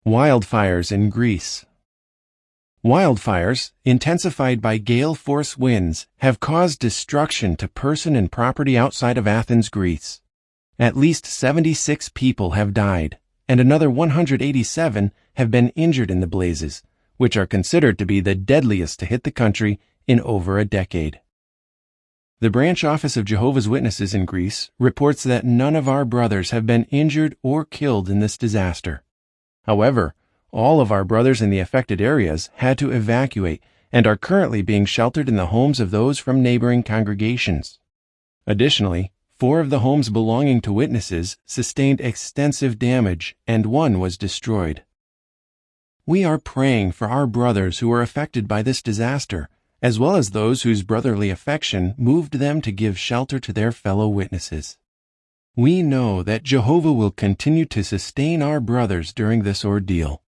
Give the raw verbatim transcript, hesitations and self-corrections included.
Wildfires in Greece. Wildfires, intensified by gale force winds, have caused destruction to person and property outside of Athens, Greece. At least seventy-six people have died, and another one hundred eighty-seven have been injured in the blazes, which are considered to be the deadliest to hit the country in over a decade. The branch office of Jehovah's Witnesses in Greece reports that none of our brothers have been injured or killed in this disaster. However, all of our brothers in the affected areas had to evacuate and are currently being sheltered in the homes of those from neighboring congregations. Additionally, four of the homes belonging to witnesses sustained extensive damage and one was destroyed. We are praying for our brothers who are affected by this disaster, as well as those whose brotherly affection moved them to give shelter to their fellow witnesses. We know that Jehovah will continue to sustain our brothers during this ordeal.